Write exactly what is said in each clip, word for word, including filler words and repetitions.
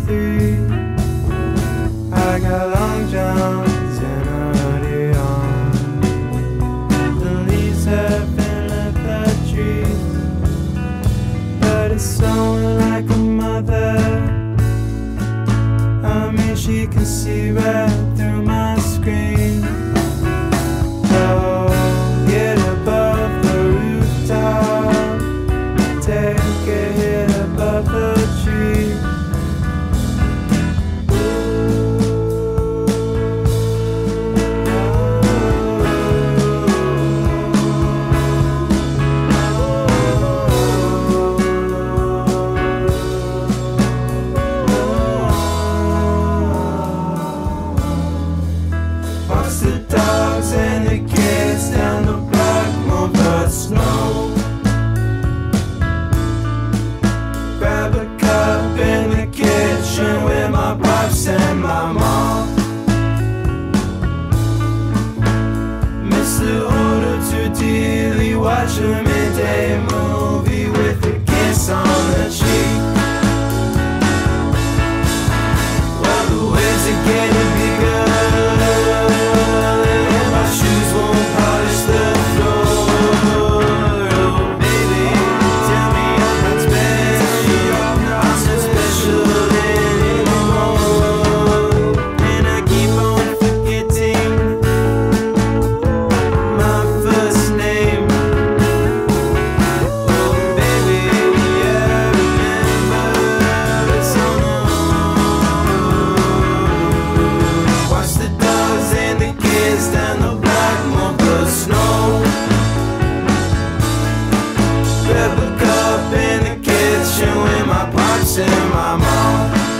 three. I got long johns and a hoodie on. The leaves have been left the tree, but it's someone like a mother. I mean, she can see right through my screen. Oh, get above the rooftop, take a hit above the tree. Watch the dogs and the kids down the block move the snow. Grab a cup in the kitchen with my pops and my mom. Miss the order too dearly, watch a midday movie with a kiss on the cheek. Well, the waves are getting bigger, and my shoes won't polish the floor. Oh, baby, tell me I'm not special, I'm not special anymore. And I keep on forgetting my first name. Oh, baby, I remember it's on the watch the dogs and the kids down the block move the snow. Grab a cup in the kitchen with my pops and my mom.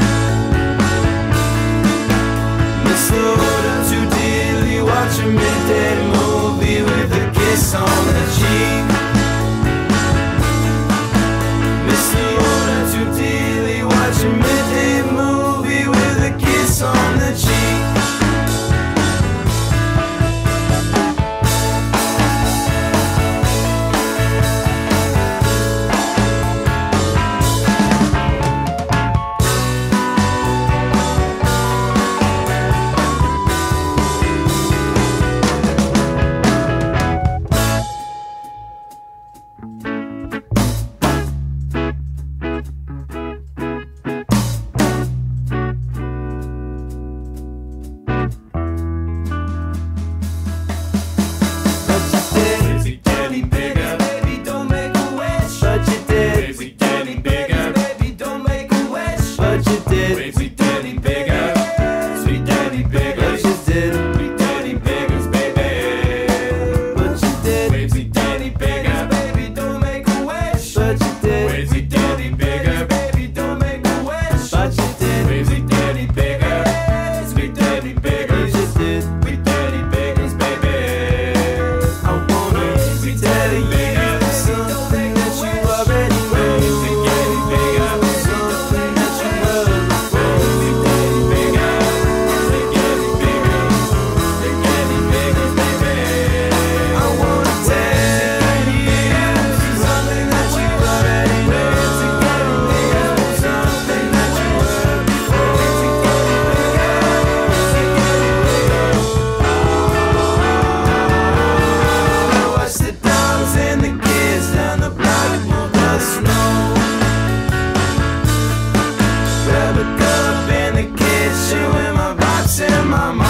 Miss the order too dearly, watch a midday movie with a kiss on the cheek. Miss the order too dearly, watch a midday movie with a kiss on the cheek. Grab a cup in the kitchen with my pops and my mom.